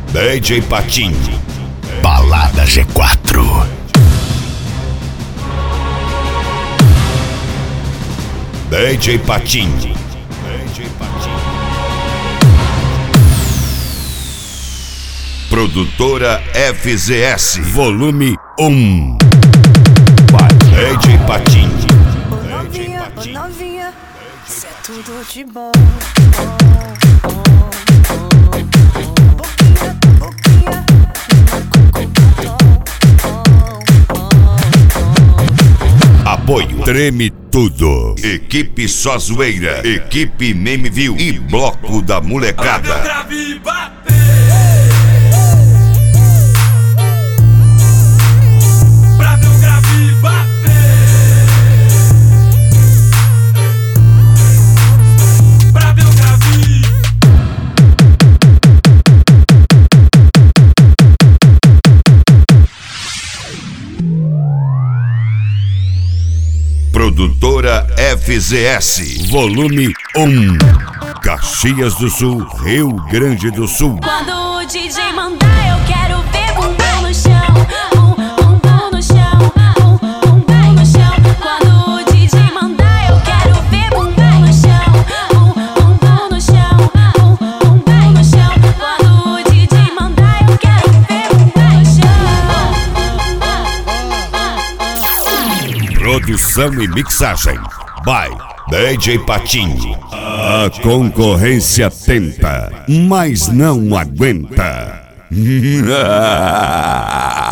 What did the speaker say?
DJ Patim. Balada G4. DJ Patim. Produtora FZS. Volume 1. DJ Patim. Novinha, isso é tudo de bom. Apoio Treme Tudo. Equipe Só Zoeira, Equipe Memeville e Bloco da Molecada. Produtora FZS. Volume 1. Caxias do Sul, Rio Grande do Sul. Quando o DJ mandar, eu quero ver bumbum no chão. Bumbum no chão. Bumbum no chão. Quando o DJ mandar, eu quero ver bumbum no chão. Bumbum no chão. Bumbum no chão. Quando o DJ mandar, eu quero ver bumbum no chão. Produção e mixagem by DJ Patim. A concorrência tenta, mas não aguenta.